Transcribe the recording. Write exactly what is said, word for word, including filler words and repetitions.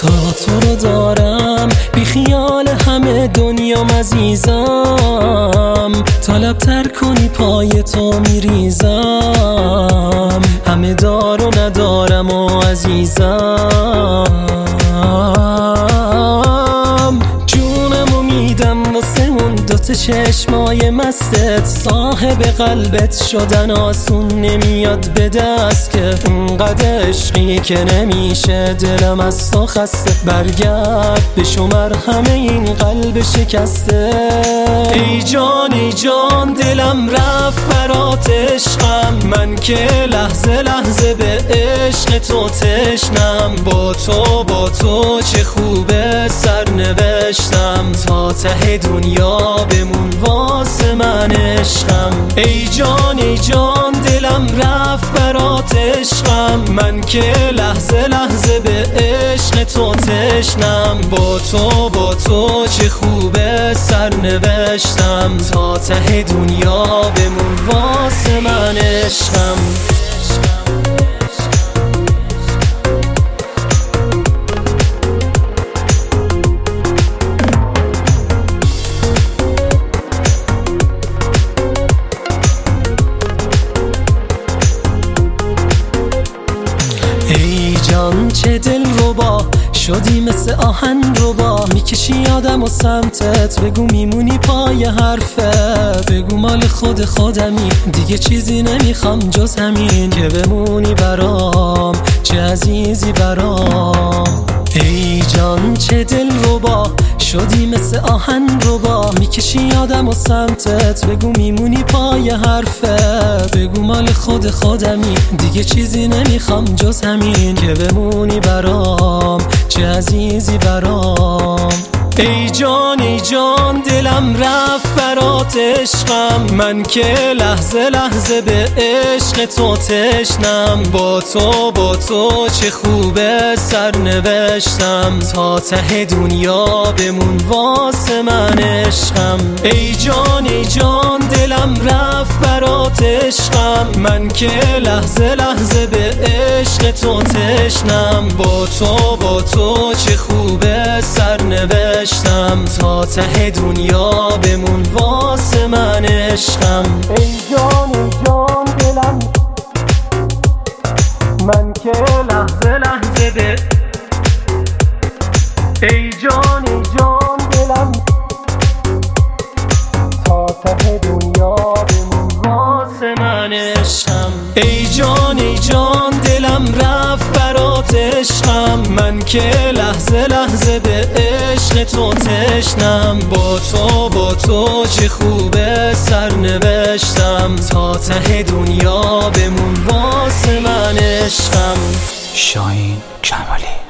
تا تو رو دارم بی خیال همه دنیام عزیزم، طلب تر کنی پای تو میریزم، همه دار و ندارم و عزیزم، جونمو میدم واسه اون دوتا چشمای مستت، صاحب قلبت شدن آسون نمیاد به دست که اونقدر عشقی که نمیشه دلم از تو خسته، برگرد به شمر همه این قلب شکسته. ای جان ای جان دلم رفت برات عشقم، من که لحظه لحظه به عشق تو تشنم، با تو با تو چه خوبه سرنوشتم، تا ته دنیا بمون واسه من عشقم. ای جان ای جان دلم رفت برات عشقم، من که لحظه لحظه به عشق تو تشنم، با تو با تو چه خوبه سرنوشتم، تا ته دنیا بمون واسه من عشقم. ای جان چه دل ربا شدی مثل آهن ربا، میکشی آدم و سمتت، بگو میمونی پای حرفت، بگو مال خود خودمی دیگه چیزی نمیخوام جز همین که بمونی برام، چه عزیزی برام. ای جان چه دل ربا شدی مثل آهن ربا، میکشی آدم و سمتت، بگو میمونی پای حرفت، بگو مال خود خودمی دیگه چیزی نمیخوام جز همین که بمونی برام، چه عزیزی برام. ای جان ای جان دلم رفت برات عشقم، من که لحظه لحظه به عشق تو تشنم، با تو با تو چه خوبه سرنوشتم، تا ته دنیا بمون واسه من عشقم. ای جان ای جان دلم رفت برات عشقم، من که لحظه لحظه به عشق تو تشنم، با تو با تو چه خوبه سرنوشتم، تا ته دنیا بمون واسه من عشقم. ای جان ای جان دلم من که لحظه لحظه به ای جان ای جان دلم تا ته دنیا بمون واسه من عشقم. ای جان ای جان دلم رفت برات عشقم، من که لحظه لحظه به عشق تو تشنم، با تو با تو چه خوبه سرنوشتم، تا ته دنیا بمون واسه من عشقم. شاهین کمالی.